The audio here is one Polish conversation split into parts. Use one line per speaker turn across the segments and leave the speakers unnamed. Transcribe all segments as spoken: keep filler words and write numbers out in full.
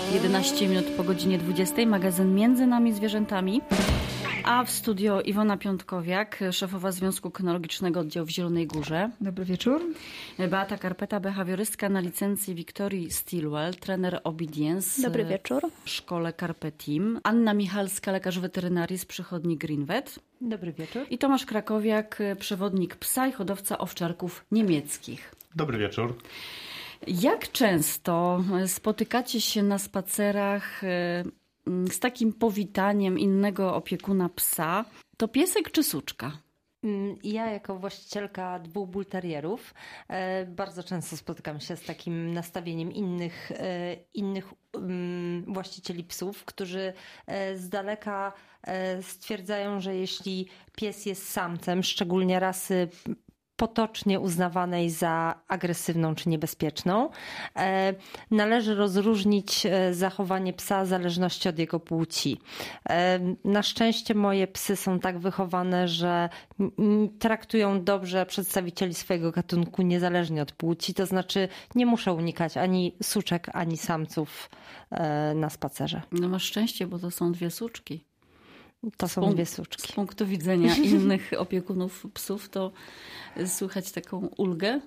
jedenaście minut po godzinie dwudziestej. Magazyn Między nami zwierzętami. A w studio Iwona Piątkowiak, szefowa Związku Kynologicznego Oddziału w Zielonej Górze.
Dobry wieczór.
Beata Karpeta, behawiorystka na licencji Victorii Stilwell, trener Obedience.
Dobry wieczór.
W szkole Carpe Team. Anna Michalska, lekarz weterynarii z przychodni Greenvet.
Dobry wieczór.
I Tomasz Krakowiak, przewodnik psa i hodowca owczarków niemieckich.
Dobry wieczór.
Jak często spotykacie się na spacerach z takim powitaniem innego opiekuna psa? To piesek czy suczka?
Ja jako właścicielka dwóch bull terrierów bardzo często spotykam się z takim nastawieniem innych, innych właścicieli psów, którzy z daleka stwierdzają, że jeśli pies jest samcem, szczególnie rasy potocznie uznawanej za agresywną czy niebezpieczną, należy rozróżnić zachowanie psa w zależności od jego płci. Na szczęście moje psy są tak wychowane, że traktują dobrze przedstawicieli swojego gatunku niezależnie od płci, to znaczy nie muszę unikać ani suczek, ani samców na spacerze.
No masz szczęście, bo to są dwie suczki.
To są dwie suczki.
Z punktu widzenia innych opiekunów psów to słychać taką ulgę?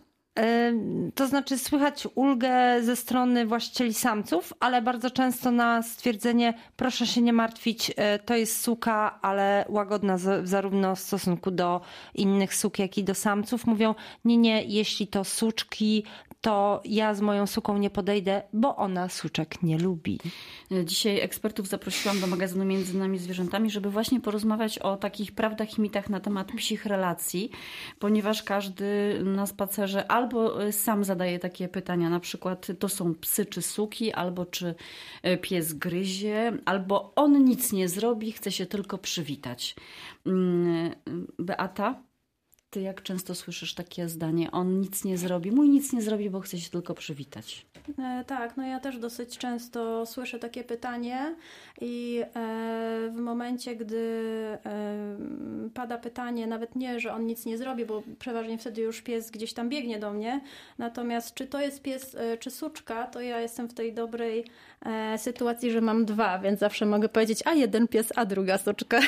To znaczy słychać ulgę ze strony właścicieli samców, ale bardzo często na stwierdzenie proszę się nie martwić, to jest suka, ale łagodna zarówno w stosunku do innych suk, jak i do samców. Mówią nie, nie, jeśli to suczki, to ja z moją suką nie podejdę, bo ona suczek nie lubi.
Dzisiaj ekspertów zaprosiłam do magazynu Między nami zwierzętami, żeby właśnie porozmawiać o takich prawdach i mitach na temat psich relacji, ponieważ każdy na spacerze albo sam zadaje takie pytania, na przykład to są psy czy suki, albo czy pies gryzie, albo on nic nie zrobi, chce się tylko przywitać. Beata? Ty jak często słyszysz takie zdanie? On nic nie zrobi, mój nic nie zrobi, bo chce się tylko przywitać.
E, tak, no ja też dosyć często słyszę takie pytanie i e, w momencie, gdy e, pada pytanie, nawet nie, że on nic nie zrobi, bo przeważnie wtedy już pies gdzieś tam biegnie do mnie, natomiast czy to jest pies e, czy suczka, to ja jestem w tej dobrej e, sytuacji, że mam dwa, więc zawsze mogę powiedzieć, a jeden pies, a druga suczka.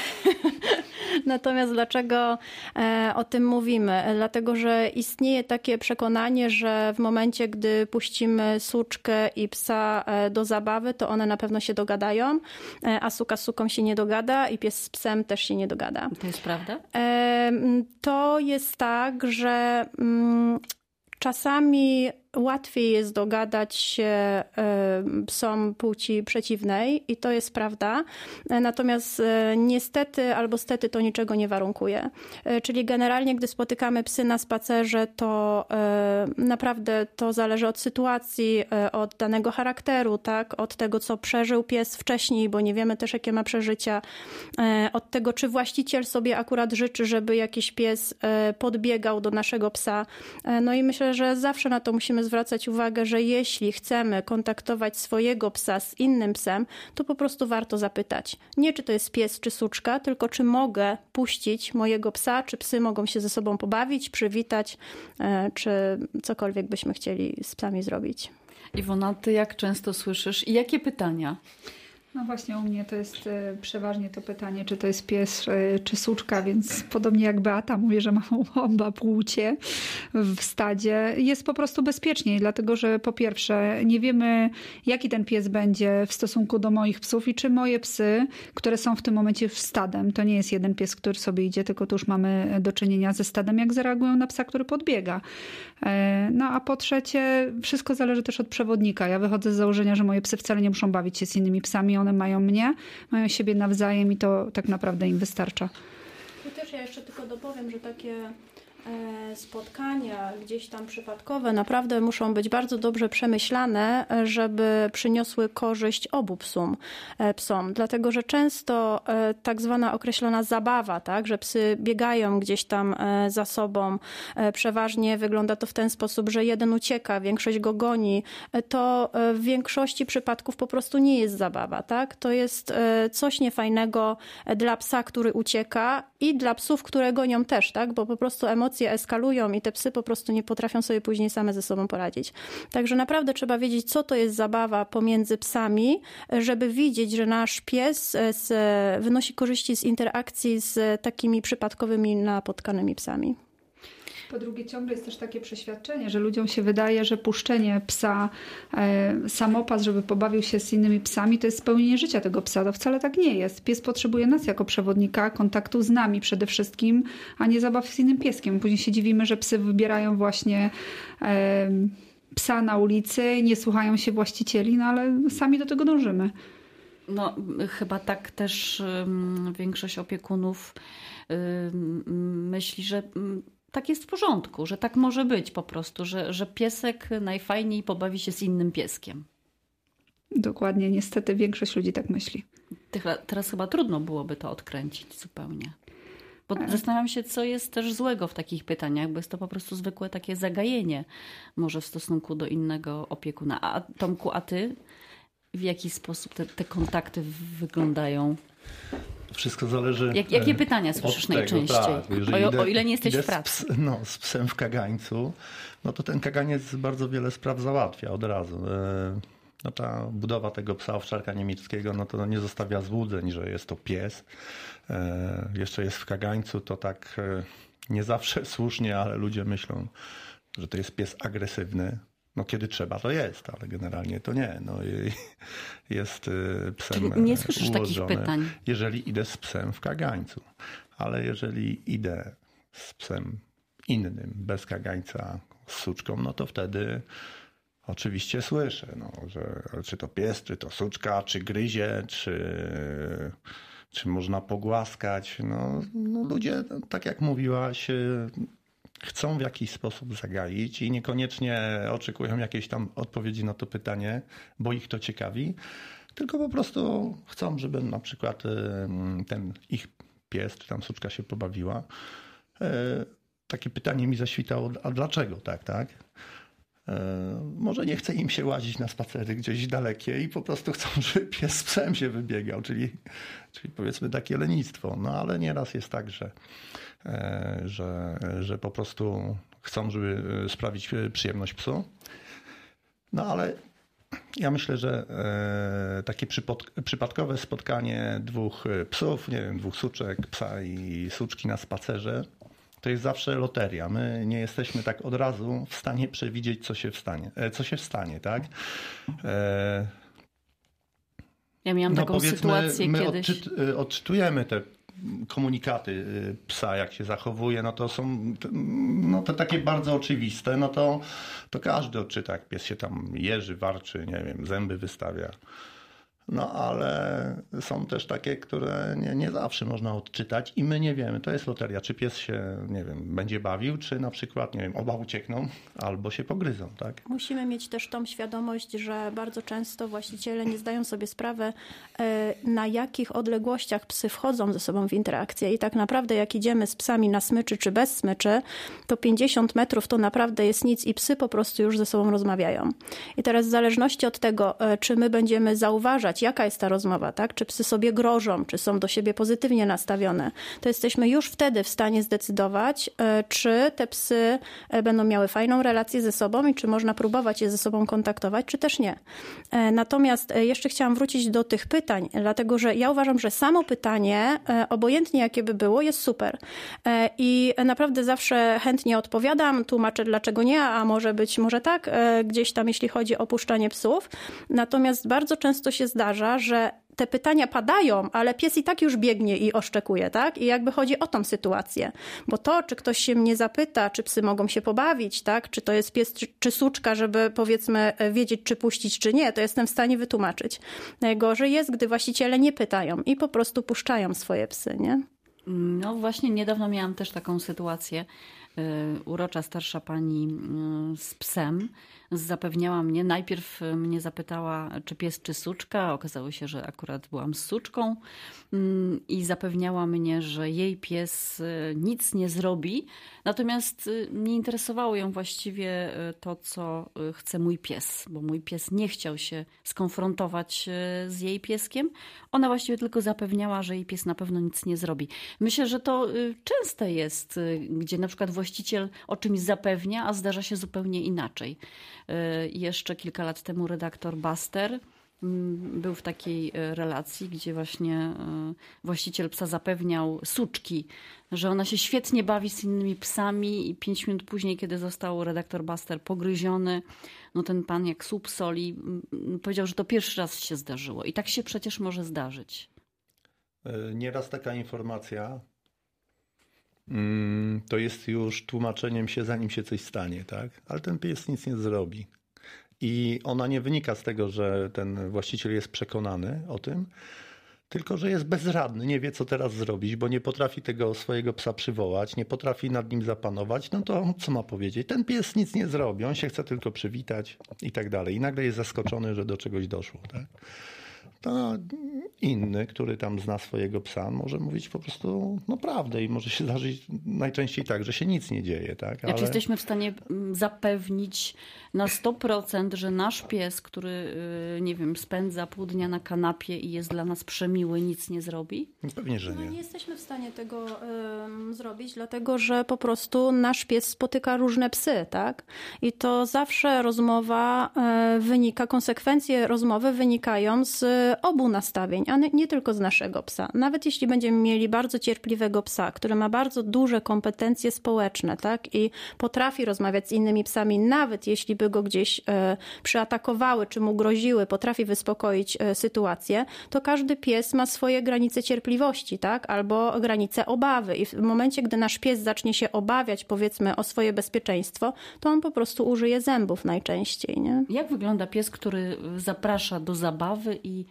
Natomiast dlaczego e, o tym mówimy? Dlatego, że istnieje takie przekonanie, że w momencie, gdy puścimy suczkę i psa e, do zabawy, to one na pewno się dogadają, e, a suka z suką się nie dogada i pies z psem też się nie dogada.
To jest prawda?
E, to jest tak, że mm, czasami łatwiej jest dogadać się psom płci przeciwnej i to jest prawda. Natomiast niestety albo stety to niczego nie warunkuje. Czyli generalnie, gdy spotykamy psy na spacerze, to naprawdę to zależy od sytuacji, od danego charakteru, tak? Od tego, co przeżył pies wcześniej, bo nie wiemy też, jakie ma przeżycia. Od tego, czy właściciel sobie akurat życzy, żeby jakiś pies podbiegał do naszego psa. No i myślę, że zawsze na to musimy zwracać uwagę, że jeśli chcemy kontaktować swojego psa z innym psem, to po prostu warto zapytać. Nie, czy to jest pies, czy suczka, tylko czy mogę puścić mojego psa, czy psy mogą się ze sobą pobawić, przywitać, czy cokolwiek byśmy chcieli z psami zrobić.
Iwona, ty jak często słyszysz i jakie pytania?
No właśnie u mnie to jest przeważnie to pytanie, czy to jest pies, czy suczka, więc podobnie jak Beata mówię, że mam oba płcie w stadzie. Jest po prostu bezpieczniej, dlatego że po pierwsze nie wiemy, jaki ten pies będzie w stosunku do moich psów i czy moje psy, które są w tym momencie w stadem, to nie jest jeden pies, który sobie idzie, tylko tu już mamy do czynienia ze stadem, jak zareagują na psa, który podbiega. No a po trzecie, wszystko zależy też od przewodnika. Ja wychodzę z założenia, że moje psy wcale nie muszą bawić się z innymi psami, one mają mnie, mają siebie nawzajem i to tak naprawdę im wystarcza.
I też ja jeszcze tylko dopowiem, że takie spotkania gdzieś tam przypadkowe naprawdę muszą być bardzo dobrze przemyślane, żeby przyniosły korzyść obu psom. psom. Dlatego, że często tak zwana określona zabawa, tak, że psy biegają gdzieś tam za sobą, przeważnie wygląda to w ten sposób, że jeden ucieka, większość go goni, to w większości przypadków po prostu nie jest zabawa. Tak? To jest coś niefajnego dla psa, który ucieka i dla psów, które gonią też, tak? Bo po prostu emocje eskalują i te psy po prostu nie potrafią sobie później same ze sobą poradzić. Także naprawdę trzeba wiedzieć, co to jest zabawa pomiędzy psami, żeby widzieć, że nasz pies z, wynosi korzyści z interakcji z takimi przypadkowymi, napotkanymi psami.
Po drugie, ciągle jest też takie przeświadczenie, że ludziom się wydaje, że puszczenie psa, e, samopas, żeby pobawił się z innymi psami, to jest spełnienie życia tego psa. To wcale tak nie jest. Pies potrzebuje nas jako przewodnika, kontaktu z nami przede wszystkim, a nie zabaw z innym pieskiem. Później się dziwimy, że psy wybierają właśnie e, psa na ulicy, nie słuchają się właścicieli, no ale sami do tego dążymy.
No, chyba tak też um, większość opiekunów um, myśli, że um, tak jest w porządku, że tak może być po prostu, że, że piesek najfajniej pobawi się z innym pieskiem.
Dokładnie, niestety większość ludzi tak myśli.
Teraz chyba trudno byłoby to odkręcić zupełnie. Bo zastanawiam się, co jest też złego w takich pytaniach, bo jest to po prostu zwykłe takie zagajenie może w stosunku do innego opiekuna. A Tomku, a ty w jaki sposób te, te kontakty wyglądają?
Wszystko zależy.
Jak, jakie pytania słyszysz
tego,
najczęściej?
Tak.
O,
idę,
o ile nie jesteś
idę
w pracy.
Z, ps, no, z psem w kagańcu, no to ten kaganiec bardzo wiele spraw załatwia od razu. No ta budowa tego psa owczarka niemieckiego, no to nie zostawia złudzeń, że jest to pies. Jeszcze jest w kagańcu, to tak nie zawsze słusznie, ale ludzie myślą, że to jest pies agresywny. No kiedy trzeba, to jest, ale generalnie to nie. No, jest psem
Czyli nie słyszysz
ułożony,
takich pytań?
Jeżeli idę z psem w kagańcu. Ale jeżeli idę z psem innym, bez kagańca, z suczką, no to wtedy oczywiście słyszę, no, że czy to pies, czy to suczka, czy gryzie, czy, czy można pogłaskać. No, no ludzie, tak jak mówiłaś, chcą w jakiś sposób zagaić i niekoniecznie oczekują jakiejś tam odpowiedzi na to pytanie, bo ich to ciekawi, tylko po prostu chcą, żeby na przykład ten ich pies czy tam suczka się pobawiła. Takie pytanie mi zaświtało, a dlaczego tak, tak? Może nie chce im się łazić na spacery gdzieś dalekie i po prostu chcą, żeby pies z psem się wybiegał, czyli, czyli powiedzmy takie lenistwo. No ale nieraz jest tak, że, że, że po prostu chcą, żeby sprawić przyjemność psu. No ale ja myślę, że takie przypadkowe spotkanie dwóch psów, nie wiem, dwóch suczek, psa i suczki na spacerze, to jest zawsze loteria. My nie jesteśmy tak od razu w stanie przewidzieć, co się stanie, co się stanie, tak? E...
Ja miałam
no
taką sytuację
my
kiedyś.
Odczyt, odczytujemy te komunikaty psa, jak się zachowuje, no to są no to takie bardzo oczywiste, no to, to każdy odczyta, jak pies się tam jeży, warczy, nie wiem, zęby wystawia. No ale są też takie, które nie, nie zawsze można odczytać i my nie wiemy. To jest loteria, czy pies się, nie wiem, będzie bawił, czy na przykład, nie wiem, oba uciekną albo się pogryzą, tak?
Musimy mieć też tą świadomość, że bardzo często właściciele nie zdają sobie sprawy, na jakich odległościach psy wchodzą ze sobą w interakcję i tak naprawdę jak idziemy z psami na smyczy czy bez smyczy, to pięćdziesiąt metrów to naprawdę jest nic i psy po prostu już ze sobą rozmawiają. I teraz w zależności od tego, czy my będziemy zauważać, jaka jest ta rozmowa, tak? Czy psy sobie grożą, czy są do siebie pozytywnie nastawione, to jesteśmy już wtedy w stanie zdecydować, czy te psy będą miały fajną relację ze sobą i czy można próbować je ze sobą kontaktować, czy też nie. Natomiast jeszcze chciałam wrócić do tych pytań, dlatego że ja uważam, że samo pytanie, obojętnie jakie by było, jest super. I naprawdę zawsze chętnie odpowiadam, tłumaczę dlaczego nie, a może być może tak, gdzieś tam jeśli chodzi o puszczanie psów. Natomiast bardzo często się zdarza, że te pytania padają, ale pies i tak już biegnie i oszczekuje, tak? I jakby chodzi o tą sytuację. Bo to, czy ktoś się mnie zapyta, czy psy mogą się pobawić, tak? Czy to jest pies, czy, czy suczka, żeby powiedzmy wiedzieć, czy puścić, czy nie, to jestem w stanie wytłumaczyć. Najgorzej jest, gdy właściciele nie pytają i po prostu puszczają swoje psy, nie?
No właśnie niedawno miałam też taką sytuację, urocza starsza pani z psem zapewniała mnie, najpierw mnie zapytała, czy pies, czy suczka. Okazało się, że akurat byłam z suczką i zapewniała mnie, że jej pies nic nie zrobi. Natomiast nie interesowało ją właściwie to, co chce mój pies, bo mój pies nie chciał się skonfrontować z jej pieskiem. Ona właściwie tylko zapewniała, że jej pies na pewno nic nie zrobi. Myślę, że to częste jest, gdzie na przykład właściciel o czymś zapewnia, a zdarza się zupełnie inaczej. Jeszcze kilka lat temu redaktor Buster był w takiej relacji, gdzie właśnie właściciel psa zapewniał suczki, że ona się świetnie bawi z innymi psami i pięć minut później, kiedy został redaktor Buster pogryziony, no ten pan jak słup soli powiedział, że to pierwszy raz się zdarzyło. I tak się przecież może zdarzyć.
Nieraz taka informacja to jest już tłumaczeniem się, zanim się coś stanie, tak? Ale ten pies nic nie zrobi. I ona nie wynika z tego, że ten właściciel jest przekonany o tym, tylko że jest bezradny, nie wie co teraz zrobić, bo nie potrafi tego swojego psa przywołać, nie potrafi nad nim zapanować, no to co ma powiedzieć? Ten pies nic nie zrobi, on się chce tylko przywitać i tak dalej. I nagle jest zaskoczony, że do czegoś doszło, tak? To inny, który tam zna swojego psa, może mówić po prostu no prawdę i może się zdarzyć najczęściej tak, że się nic nie dzieje. Tak?
Ale...
Ale...
jesteśmy w stanie zapewnić na sto procent, że nasz pies, który nie wiem, spędza pół dnia na kanapie i jest dla nas przemiły, nic nie zrobi?
Pewnie, że nie.
No, nie jesteśmy w stanie tego y, zrobić, dlatego że po prostu nasz pies spotyka różne psy, tak? I to zawsze rozmowa y, wynika, konsekwencje rozmowy wynikają z obu nastawień, a nie tylko z naszego psa. Nawet jeśli będziemy mieli bardzo cierpliwego psa, który ma bardzo duże kompetencje społeczne, tak? I potrafi rozmawiać z innymi psami, nawet jeśli by go gdzieś e, przyatakowały, czy mu groziły, potrafi wyspokoić e, sytuację, to każdy pies ma swoje granice cierpliwości, tak? Albo granice obawy. I w momencie, gdy nasz pies zacznie się obawiać, powiedzmy, o swoje bezpieczeństwo, to on po prostu użyje zębów najczęściej, nie?
Jak wygląda pies, który zaprasza do zabawy i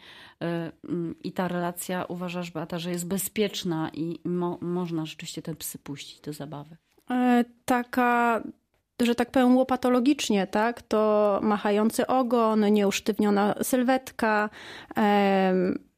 I ta relacja, uważasz, Beata, że jest bezpieczna i mo- można rzeczywiście te psy puścić do zabawy?
E, taka, że tak powiem łopatologicznie, tak? To machający ogon, nieusztywniona sylwetka, e,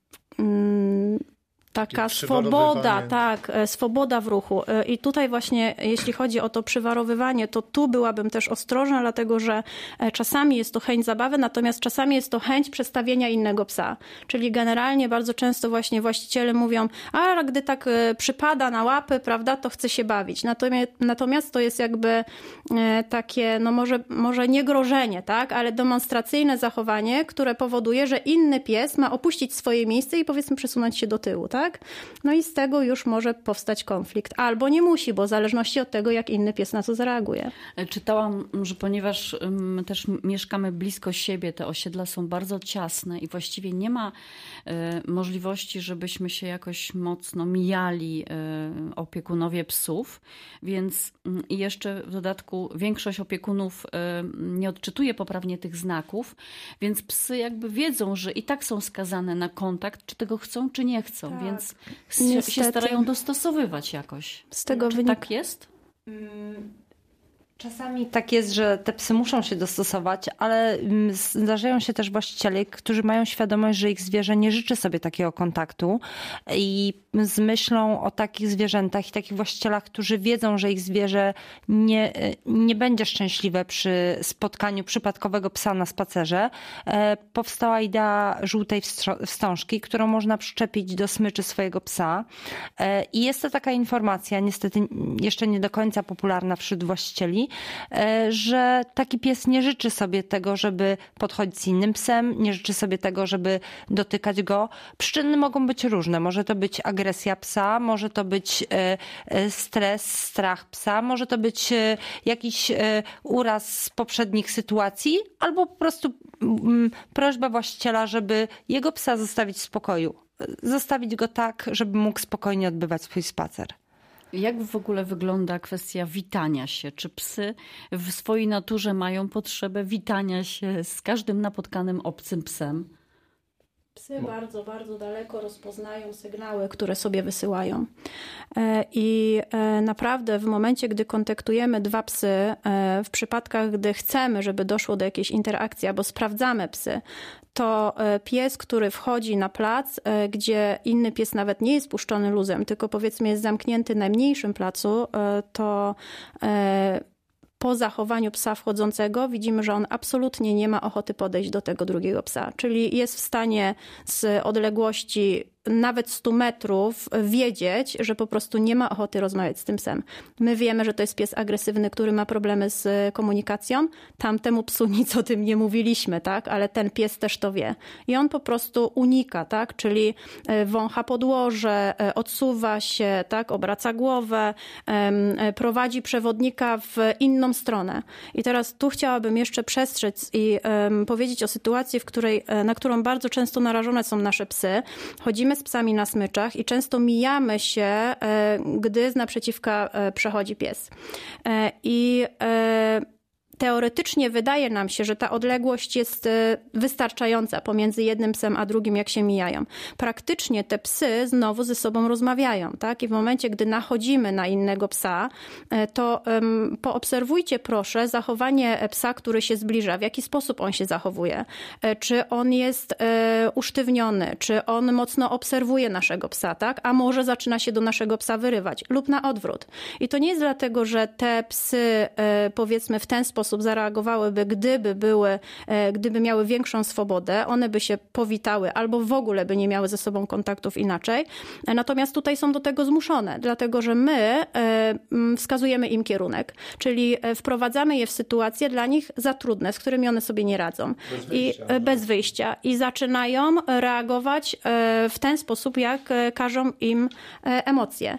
mm, taka swoboda, tak, swoboda w ruchu. I tutaj właśnie, jeśli chodzi o to przywarowywanie, to tu byłabym też ostrożna, dlatego że czasami jest to chęć zabawy, natomiast czasami jest to chęć przestawienia innego psa. Czyli generalnie bardzo często właśnie właściciele mówią, a gdy tak przypada na łapy, prawda, to chce się bawić. Natomiast, natomiast to jest jakby takie, no może, może nie grożenie, tak, ale demonstracyjne zachowanie, które powoduje, że inny pies ma opuścić swoje miejsce i powiedzmy przesunąć się do tyłu, tak? Tak? No i z tego już może powstać konflikt. Albo nie musi, bo w zależności od tego, jak inny pies na to zareaguje.
Czytałam, że ponieważ my też mieszkamy blisko siebie, te osiedla są bardzo ciasne i właściwie nie ma możliwości, żebyśmy się jakoś mocno mijali opiekunowie psów, więc i jeszcze w dodatku większość opiekunów nie odczytuje poprawnie tych znaków, więc psy jakby wiedzą, że i tak są skazane na kontakt, czy tego chcą, czy nie chcą, tak. Więc Niestety. się starają dostosowywać jakoś.
Z tego
Czy
wynika...
tak jest?
Czasami tak jest, że te psy muszą się dostosować, ale zdarzają się też właściciele, którzy mają świadomość, że ich zwierzę nie życzy sobie takiego kontaktu i z myślą o takich zwierzętach i takich właścicielach, którzy wiedzą, że ich zwierzę nie, nie będzie szczęśliwe przy spotkaniu przypadkowego psa na spacerze, powstała idea żółtej wstążki, którą można przyczepić do smyczy swojego psa. I jest to taka informacja, niestety jeszcze nie do końca popularna wśród właścicieli, że taki pies nie życzy sobie tego, żeby podchodzić z innym psem, nie życzy sobie tego, żeby dotykać go. Przyczyny mogą być różne. Może to być agresja psa, może to być stres, strach psa, może to być jakiś uraz z poprzednich sytuacji, albo po prostu prośba właściciela, żeby jego psa zostawić w spokoju. Zostawić go tak, żeby mógł spokojnie odbywać swój spacer.
Jak w ogóle wygląda kwestia witania się? Czy psy w swojej naturze mają potrzebę witania się z każdym napotkanym obcym psem?
Psy bardzo, bardzo daleko rozpoznają sygnały, które sobie wysyłają. I naprawdę w momencie, gdy kontaktujemy dwa psy, w przypadkach, gdy chcemy, żeby doszło do jakiejś interakcji, albo sprawdzamy psy, to pies, który wchodzi na plac, gdzie inny pies nawet nie jest puszczony luzem, tylko powiedzmy jest zamknięty na mniejszym placu, to po zachowaniu psa wchodzącego widzimy, że on absolutnie nie ma ochoty podejść do tego drugiego psa. Czyli jest w stanie z odległości nawet stu metrów wiedzieć, że po prostu nie ma ochoty rozmawiać z tym psem. My wiemy, że to jest pies agresywny, który ma problemy z komunikacją. Tamtemu psu nic o tym nie mówiliśmy, tak? Ale ten pies też to wie. I on po prostu unika, tak? Czyli wącha podłoże, odsuwa się, tak? Obraca głowę, prowadzi przewodnika w inną stronę. I teraz tu chciałabym jeszcze przestrzec i powiedzieć o sytuacji, w której, na którą bardzo często narażone są nasze psy. Chodzimy z psami na smyczach i często mijamy się, gdy z naprzeciwka przechodzi pies. I teoretycznie wydaje nam się, że ta odległość jest wystarczająca pomiędzy jednym psem a drugim, jak się mijają. Praktycznie te psy znowu ze sobą rozmawiają, tak? I w momencie, gdy nachodzimy na innego psa, to um, poobserwujcie proszę zachowanie psa, który się zbliża, w jaki sposób on się zachowuje. Czy on jest e, usztywniony, czy on mocno obserwuje naszego psa, tak? A może zaczyna się do naszego psa wyrywać lub na odwrót. I to nie jest dlatego, że te psy e, powiedzmy w ten sposób zareagowałyby, gdyby były, gdyby miały większą swobodę, one by się powitały albo w ogóle by nie miały ze sobą kontaktów inaczej. Natomiast tutaj są do tego zmuszone, dlatego że my wskazujemy im kierunek, czyli wprowadzamy je w sytuacje dla nich za trudne, z którymi one sobie nie radzą. Bez wyjścia. I bez wyjścia. I zaczynają reagować w ten sposób, jak każą im emocje.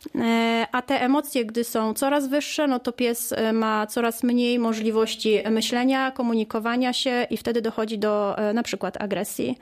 A te emocje, gdy są coraz wyższe, no to pies ma coraz mniej możliwości myślenia, komunikowania się i wtedy dochodzi do na przykład agresji.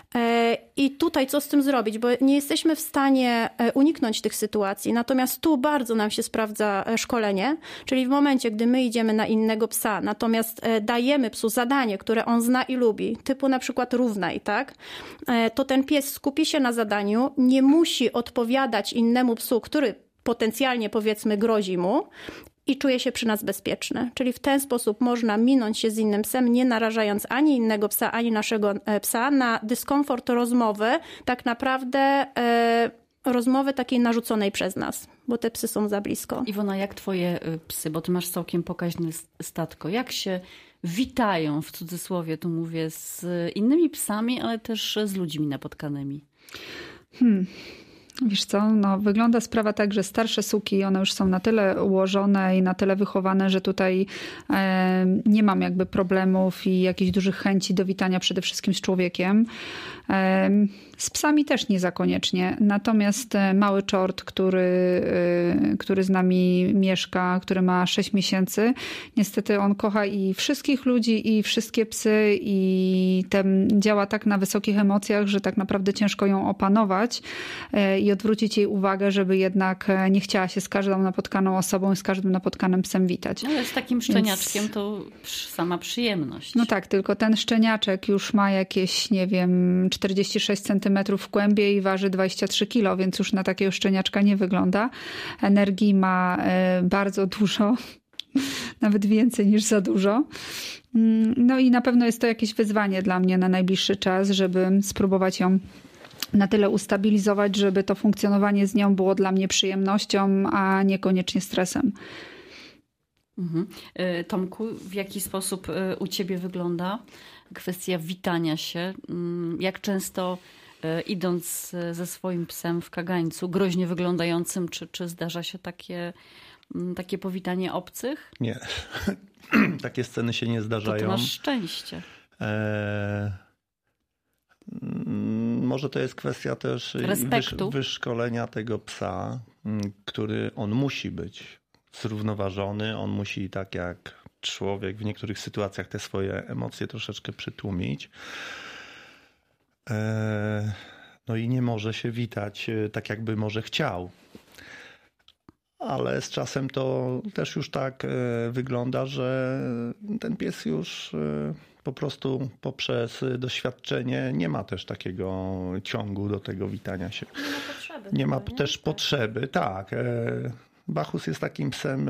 I tutaj co z tym zrobić, bo nie jesteśmy w stanie uniknąć tych sytuacji. Natomiast tu bardzo nam się sprawdza szkolenie, czyli w momencie, gdy my idziemy na innego psa, natomiast dajemy psu zadanie, które on zna i lubi, typu na przykład równaj, tak? To ten pies skupi się na zadaniu, nie musi odpowiadać innemu psu, który potencjalnie powiedzmy grozi mu, i czuje się przy nas bezpieczny. Czyli w ten sposób można minąć się z innym psem, nie narażając ani innego psa, ani naszego psa na dyskomfort rozmowy, tak naprawdę e, rozmowy takiej narzuconej przez nas, bo te psy są za blisko.
Iwona, jak twoje psy, bo ty masz całkiem pokaźne statko, jak się witają, w cudzysłowie tu mówię, z innymi psami, ale też z ludźmi napotkanymi?
Hmm. Wiesz co, no, wygląda sprawa tak, że starsze suki, one już są na tyle ułożone i na tyle wychowane, że tutaj e, nie mam jakby problemów i jakichś dużych chęci do witania przede wszystkim z człowiekiem. E, z psami też nie za koniecznie. Natomiast mały czort, który, e, który z nami mieszka, który ma sześć miesięcy, niestety on kocha i wszystkich ludzi, i wszystkie psy i ten działa tak na wysokich emocjach, że tak naprawdę ciężko ją opanować e, i odwrócić jej uwagę, żeby jednak nie chciała się z każdą napotkaną osobą i z każdym napotkanym psem witać.
Ale z takim szczeniaczkiem Więc... to sama przyjemność.
No tak, tylko ten szczeniaczek już ma jakieś, nie wiem, czterdzieści sześć centymetrów w kłębie i waży dwadzieścia trzy kilo, więc już na takiego szczeniaczka nie wygląda. Energii ma bardzo dużo, nawet więcej niż za dużo. No i na pewno jest to jakieś wyzwanie dla mnie na najbliższy czas, żeby spróbować ją na tyle ustabilizować, żeby to funkcjonowanie z nią było dla mnie przyjemnością, a niekoniecznie stresem.
Mhm. Tomku, w jaki sposób u ciebie wygląda kwestia witania się? Jak często idąc ze swoim psem w kagańcu, groźnie wyglądającym, czy, czy zdarza się takie, takie powitanie obcych?
Nie. Takie sceny się nie zdarzają.
To ty masz szczęście.
E... Może to jest kwestia też
Respektu.
wyszkolenia tego psa, który on musi być zrównoważony, on musi tak jak człowiek w niektórych sytuacjach te swoje emocje troszeczkę przytłumić. No i nie może się witać tak jakby może chciał. Ale z czasem to też już tak wygląda, że ten pies już po prostu poprzez doświadczenie nie ma też takiego ciągu do tego witania się.
Nie ma potrzeby.
Nie ma
nie?
też
tak.
potrzeby, tak. Bachus jest takim psem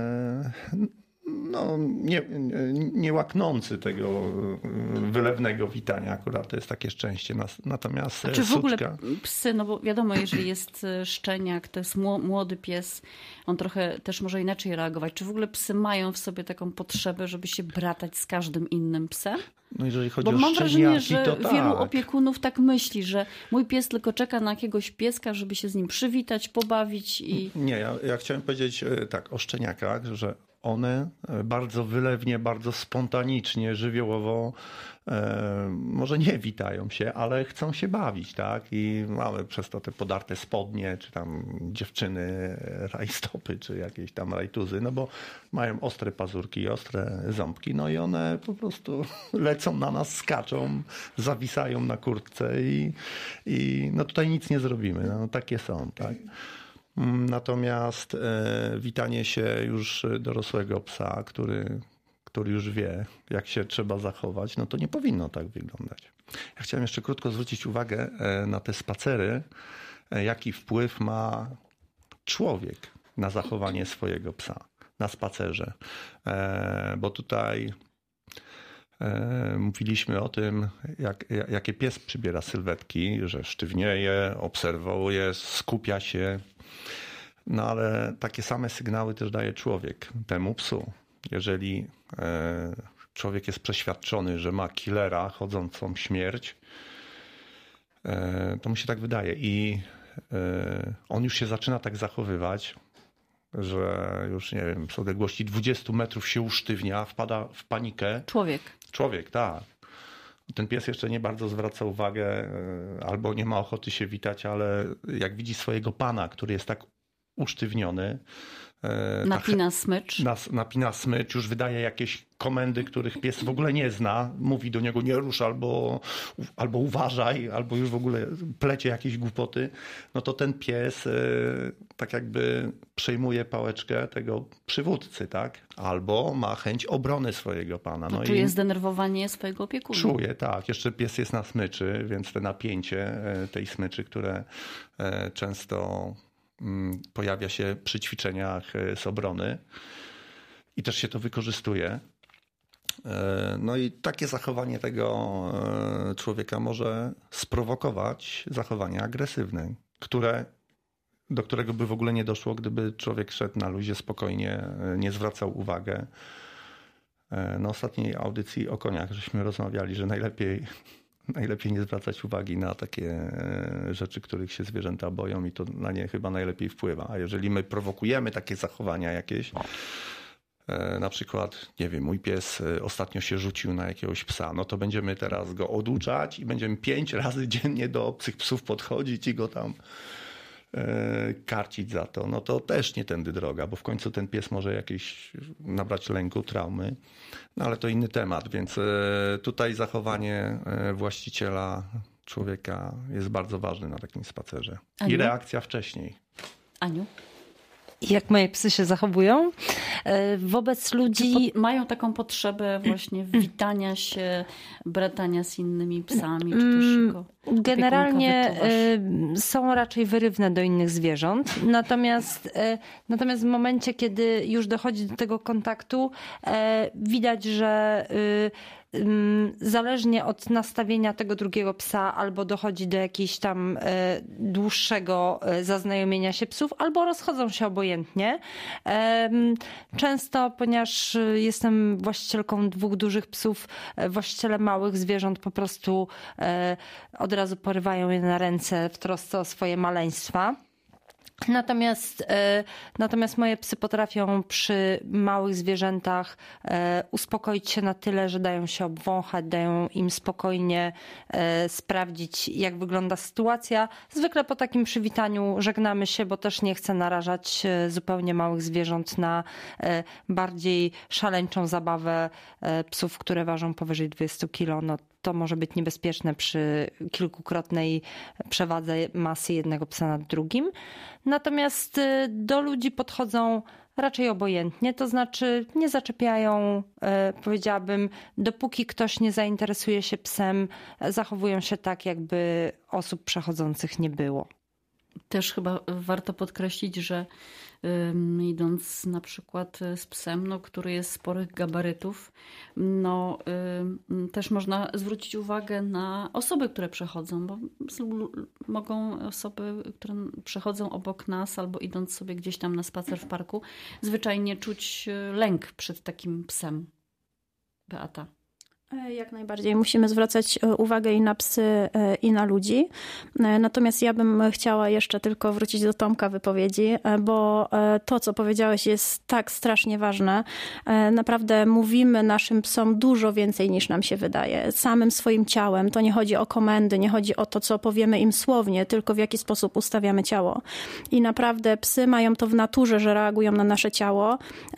no, nie, nie łaknący tego wylewnego witania. Akurat to jest takie szczęście. Natomiast
A czy w ogóle
suczka...
psy, no bo wiadomo, jeżeli jest szczeniak, to jest młody pies, on trochę też może inaczej reagować. Czy w ogóle psy mają w sobie taką potrzebę, żeby się bratać z każdym innym psem?
No jeżeli chodzi
Bo
o
mam wrażenie, że
to
wielu
tak.
opiekunów tak myśli, że mój pies tylko czeka na jakiegoś pieska, żeby się z nim przywitać, pobawić i...
Nie, ja, ja chciałem powiedzieć tak o szczeniakach, że one bardzo wylewnie, bardzo spontanicznie, żywiołowo e, może nie witają się, ale chcą się bawić, tak? I mamy przez to te podarte spodnie, czy tam dziewczyny rajstopy, czy jakieś tam rajtuzy, no bo mają ostre pazurki, ostre ząbki, no i one po prostu lecą na nas, skaczą, zawisają na kurtce i, i no tutaj nic nie zrobimy, no takie są, tak? Natomiast e, witanie się już dorosłego psa, który, który już wie, jak się trzeba zachować, no to nie powinno tak wyglądać. Ja chciałem jeszcze krótko zwrócić uwagę na te spacery, jaki wpływ ma człowiek na zachowanie swojego psa na spacerze. E, bo tutaj e, mówiliśmy o tym, jak, jakie pies przybiera sylwetki, że sztywnieje, obserwuje, skupia się. No ale takie same sygnały też daje człowiek temu psu. Jeżeli e, człowiek jest przeświadczony, że ma killera, chodzącą śmierć, e, to mu się tak wydaje. I e, on już się zaczyna tak zachowywać, że już nie wiem, z odległości dwudziestu metrów się usztywnia, wpada w panikę.
Człowiek.
Człowiek, tak. Ten pies jeszcze nie bardzo zwraca uwagę albo nie ma ochoty się witać, ale jak widzi swojego pana, który jest tak usztywniony.
Napina
tak,
smycz.
Nas, napina smycz, już wydaje jakieś komendy, których pies w ogóle nie zna. Mówi do niego nie rusz albo, albo uważaj, albo już w ogóle plecie jakieś głupoty. No to ten pies tak jakby przejmuje pałeczkę tego przywódcy, tak? Albo ma chęć obrony swojego pana.
No
czuje
czuje zdenerwowanie swojego opiekuna.
Czuje, tak. Jeszcze pies jest na smyczy, więc te napięcie tej smyczy, które często pojawia się przy ćwiczeniach z obrony i też się to wykorzystuje. No i takie zachowanie tego człowieka może sprowokować zachowanie agresywne, które, do którego by w ogóle nie doszło, gdyby człowiek szedł na luzie spokojnie, nie zwracał uwagi. Na ostatniej audycji o koniach żeśmy rozmawiali, że najlepiej Najlepiej nie zwracać uwagi na takie rzeczy, których się zwierzęta boją i to na nie chyba najlepiej wpływa. A jeżeli my prowokujemy takie zachowania jakieś, na przykład, nie wiem, mój pies ostatnio się rzucił na jakiegoś psa, no to będziemy teraz go oduczać i będziemy pięć razy dziennie do obcych psów podchodzić i go tam karcić za to. No to też nie tędy droga, bo w końcu ten pies może jakieś nabrać lęku, traumy. No ale to inny temat, więc tutaj zachowanie właściciela, człowieka jest bardzo ważne na takim spacerze.
Aniu?
I reakcja wcześniej.
Aniu?
Jak moje psy się zachowują wobec ludzi?
Pod, mają taką potrzebę właśnie witania się, bratania z innymi psami, czy też go
Generalnie są raczej wyrywne do innych zwierząt, natomiast, natomiast w momencie, kiedy już dochodzi do tego kontaktu, widać, że zależnie od nastawienia tego drugiego psa albo dochodzi do jakiegoś tam dłuższego zaznajomienia się psów, albo rozchodzą się obojętnie. Często, ponieważ jestem właścicielką dwóch dużych psów, właściciele małych zwierząt po prostu od razu porywają je na ręce w trosce o swoje maleństwa. Natomiast, natomiast moje psy potrafią przy małych zwierzętach uspokoić się na tyle, że dają się obwąchać, dają im spokojnie sprawdzić, jak wygląda sytuacja. Zwykle po takim przywitaniu żegnamy się, bo też nie chcę narażać zupełnie małych zwierząt na bardziej szaleńczą zabawę psów, które ważą powyżej dwadzieścia kilo. No, to może być niebezpieczne przy kilkukrotnej przewadze masy jednego psa nad drugim. Natomiast do ludzi podchodzą raczej obojętnie, to znaczy nie zaczepiają, powiedziałabym, dopóki ktoś nie zainteresuje się psem, zachowują się tak, jakby osób przechodzących nie było.
Też chyba warto podkreślić, że um, idąc na przykład z psem, no, który jest sporych gabarytów, no, um, też można zwrócić uwagę na osoby, które przechodzą, bo mogą osoby, które przechodzą obok nas albo idąc sobie gdzieś tam na spacer w parku, zwyczajnie czuć lęk przed takim psem. Beata.
Jak najbardziej. Musimy zwracać uwagę i na psy, i na ludzi. Natomiast ja bym chciała jeszcze tylko wrócić do Tomka wypowiedzi, bo to, co powiedziałeś, jest tak strasznie ważne. Naprawdę mówimy naszym psom dużo więcej niż nam się wydaje. Samym swoim ciałem. To nie chodzi o komendy, nie chodzi o to, co powiemy im słownie, tylko w jaki sposób ustawiamy ciało. I naprawdę psy mają to w naturze, że reagują na nasze ciało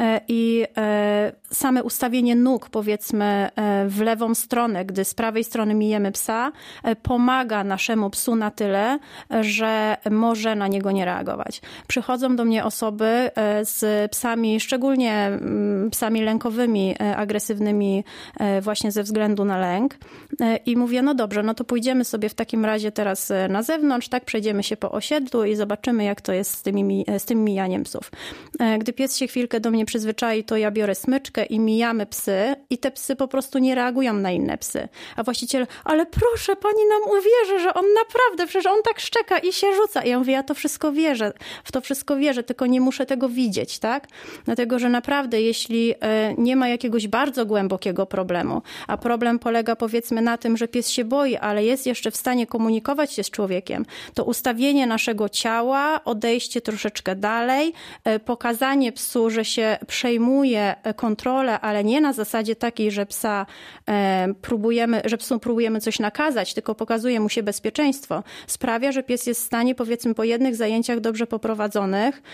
i same ustawienie nóg, powiedzmy, w lewą stronę, gdy z prawej strony mijemy psa, pomaga naszemu psu na tyle, że może na niego nie reagować. Przychodzą do mnie osoby z psami, szczególnie psami lękowymi, agresywnymi właśnie ze względu na lęk i mówię, no dobrze, no to pójdziemy sobie w takim razie teraz na zewnątrz, tak, przejdziemy się po osiedlu i zobaczymy, jak to jest z, tymi, z tym mijaniem psów. Gdy pies się chwilkę do mnie przyzwyczai, to ja biorę smyczkę i mijamy psy i te psy po prostu nie reagują na inne psy. A właściciel, ale proszę, pani nam uwierzy, że on naprawdę, przecież on tak szczeka i się rzuca. I ja mówię, ja to wszystko wierzę, w to wszystko wierzę, tylko nie muszę tego widzieć, tak? Dlatego, że naprawdę, jeśli nie ma jakiegoś bardzo głębokiego problemu, a problem polega powiedzmy na tym, że pies się boi, ale jest jeszcze w stanie komunikować się z człowiekiem, to ustawienie naszego ciała, odejście troszeczkę dalej, pokazanie psu, że się przejmuje kontrolę, ale nie na zasadzie takiej, że psa próbujemy, że psu próbujemy coś nakazać, tylko pokazuje mu się bezpieczeństwo, sprawia, że pies jest w stanie, powiedzmy, po jednych zajęciach dobrze poprowadzonych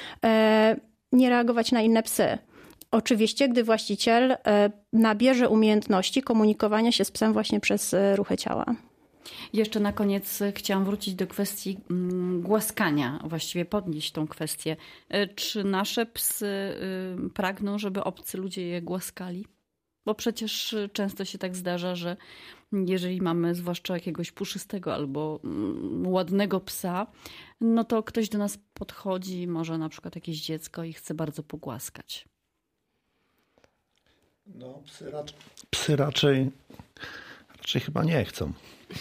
nie reagować na inne psy. Oczywiście, gdy właściciel nabierze umiejętności komunikowania się z psem właśnie przez ruchy ciała.
Jeszcze na koniec chciałam wrócić do kwestii głaskania, właściwie podnieść tą kwestię. Czy nasze psy pragną, żeby obcy ludzie je głaskali? Bo przecież często się tak zdarza, że jeżeli mamy zwłaszcza jakiegoś puszystego albo ładnego psa, no to ktoś do nas podchodzi, może na przykład jakieś dziecko i chce bardzo pogłaskać.
No, psy raczej, psy raczej, raczej chyba nie chcą.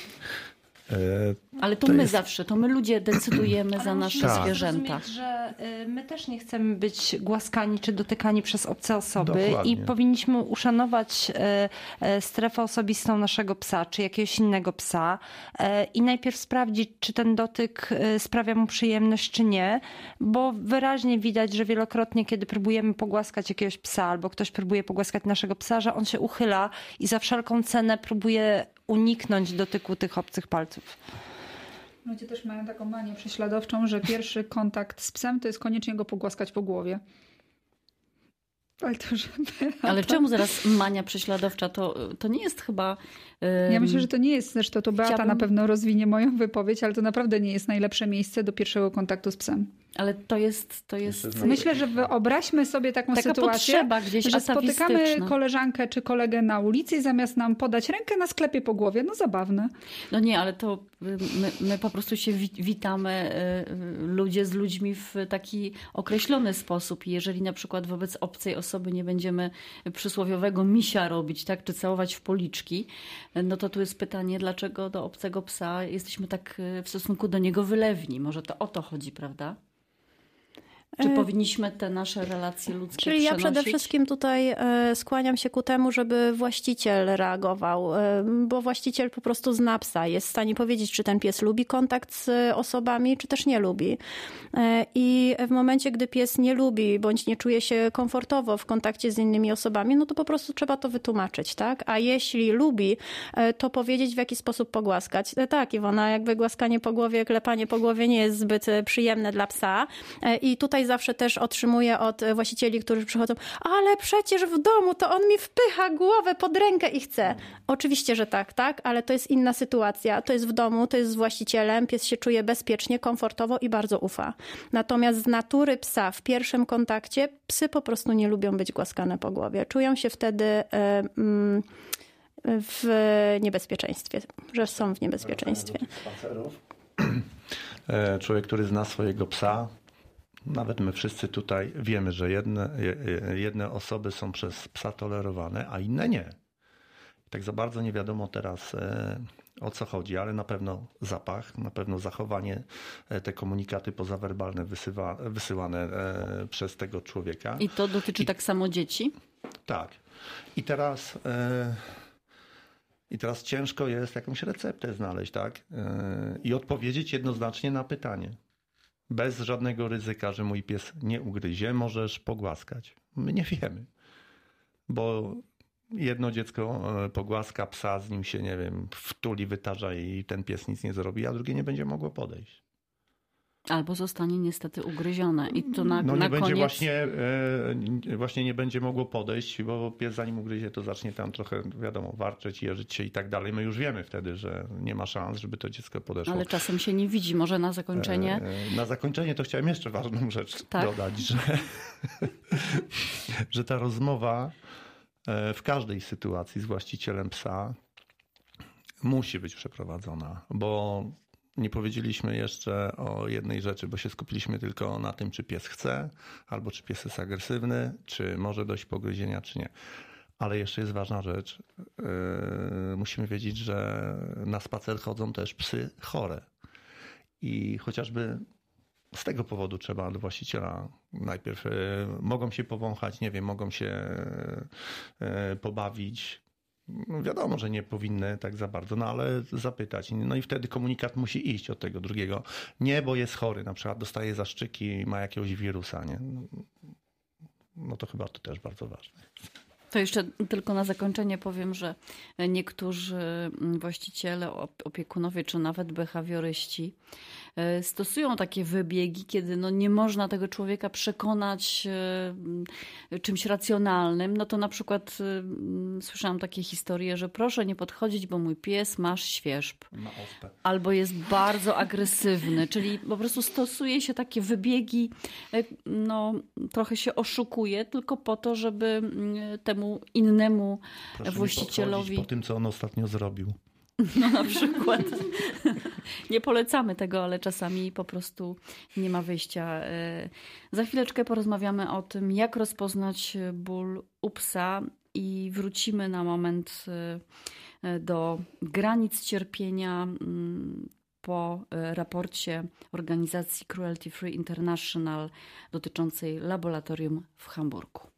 Ale to, to my jest... zawsze, to my ludzie decydujemy Ale za nasze tak. zwierzęta.
Rozumieć, że my też nie chcemy być głaskani czy dotykani przez obce osoby.
Dokładnie.
I powinniśmy uszanować strefę osobistą naszego psa czy jakiegoś innego psa i najpierw sprawdzić, czy ten dotyk sprawia mu przyjemność, czy nie, bo wyraźnie widać, że wielokrotnie, kiedy próbujemy pogłaskać jakiegoś psa albo ktoś próbuje pogłaskać naszego psa, że on się uchyla i za wszelką cenę próbuje uniknąć dotyku tych obcych palców.
Ludzie też mają taką manię prześladowczą, że pierwszy kontakt z psem to jest koniecznie go pogłaskać po głowie. Ale, to, żeby...
Ale czemu zaraz mania prześladowcza? To, to nie jest chyba... Um...
Ja myślę, że to nie jest, zresztą to Beata
Chciałabym...
na pewno rozwinie moją wypowiedź, ale to naprawdę nie jest najlepsze miejsce do pierwszego kontaktu z psem.
Ale to jest... To jest...
Myślę, że wyobraźmy sobie taką
Taka
sytuację,
gdzieś
że spotykamy koleżankę czy kolegę na ulicy i zamiast nam podać rękę, nas klepie po głowie. No zabawne.
No nie, ale to my, my po prostu się witamy ludzie z ludźmi w taki określony sposób. I jeżeli na przykład wobec obcej osoby nie będziemy przysłowiowego misia robić, tak, czy całować w policzki, no to tu jest pytanie, dlaczego do obcego psa jesteśmy tak w stosunku do niego wylewni. Może to o to chodzi, prawda? Czy powinniśmy te nasze relacje ludzkie
Czyli
przenosić?
ja przede wszystkim tutaj skłaniam się ku temu, żeby właściciel reagował, bo właściciel po prostu zna psa, jest w stanie powiedzieć, czy ten pies lubi kontakt z osobami, czy też nie lubi. I w momencie, gdy pies nie lubi, bądź nie czuje się komfortowo w kontakcie z innymi osobami, no to po prostu trzeba to wytłumaczyć, tak? A jeśli lubi, to powiedzieć, w jaki sposób pogłaskać. Tak, Iwona, jakby głaskanie po głowie, klepanie po głowie nie jest zbyt przyjemne dla psa. I tutaj tutaj zawsze też otrzymuję od właścicieli, którzy przychodzą, ale przecież w domu to on mi wpycha głowę pod rękę i chce. Oczywiście, że tak, tak, ale to jest inna sytuacja. To jest w domu, to jest z właścicielem, pies się czuje bezpiecznie, komfortowo i bardzo ufa. Natomiast z natury psa w pierwszym kontakcie psy po prostu nie lubią być głaskane po głowie. Czują się wtedy w niebezpieczeństwie, że są w niebezpieczeństwie.
Człowiek, który zna swojego psa, nawet my wszyscy tutaj wiemy, że jedne, jedne osoby są przez psa tolerowane, a inne nie. Tak za bardzo nie wiadomo teraz, o co chodzi, ale na pewno zapach, na pewno zachowanie, te komunikaty pozawerbalne wysyła, wysyłane przez tego człowieka.
I to dotyczy I, tak samo dzieci?
Tak. I teraz, I teraz ciężko jest jakąś receptę znaleźć, tak? I odpowiedzieć jednoznacznie na pytanie. Bez żadnego ryzyka, że mój pies nie ugryzie, możesz pogłaskać. My nie wiemy, bo jedno dziecko pogłaska psa, z nim się, nie wiem, wtuli, wytarza i ten pies nic nie zrobi, a drugie nie będzie mogło podejść.
Albo zostanie niestety ugryzione i to na,
no nie
na
będzie
koniec...
właśnie, e, właśnie nie będzie mogło podejść, bo pies zanim ugryzie, to zacznie tam trochę, wiadomo, warczeć, jeżyć się i tak dalej. My już wiemy wtedy, że nie ma szans, żeby to dziecko podeszło.
Ale czasem się nie widzi. Może na zakończenie...
E, na zakończenie to chciałem jeszcze ważną rzecz tak? dodać, że, że ta rozmowa w każdej sytuacji z właścicielem psa musi być przeprowadzona, bo nie powiedzieliśmy jeszcze o jednej rzeczy, bo się skupiliśmy tylko na tym, czy pies chce, albo czy pies jest agresywny, czy może dojść pogryzienia, czy nie. Ale jeszcze jest ważna rzecz. Yy, musimy wiedzieć, że na spacer chodzą też psy chore. I chociażby z tego powodu trzeba do właściciela najpierw, yy, mogą się powąchać, nie wiem, mogą się yy, pobawić. No wiadomo, że nie powinny tak za bardzo, no ale zapytać. No i wtedy komunikat musi iść od tego drugiego. Nie, bo jest chory, na przykład dostaje zaszczyki, ma jakiegoś wirusa, nie? No to chyba to też bardzo ważne.
To jeszcze tylko na zakończenie powiem, że niektórzy właściciele, opiekunowie czy nawet behawioryści stosują takie wybiegi, kiedy no nie można tego człowieka przekonać czymś racjonalnym. No to na przykład słyszałam takie historie, że proszę nie podchodzić, bo mój pies ma świerzb.
Ma ospę.
Albo jest bardzo agresywny, czyli po prostu stosuje się takie wybiegi, no trochę się oszukuje, tylko po to, żeby temu innemu
proszę
właścicielowi...
po tym, co on ostatnio zrobił.
No na przykład. Nie polecamy tego, ale czasami po prostu nie ma wyjścia. Za chwileczkę porozmawiamy o tym, jak rozpoznać ból u psa i wrócimy na moment do granic cierpienia po raporcie organizacji Cruelty Free International dotyczącej laboratorium w Hamburgu.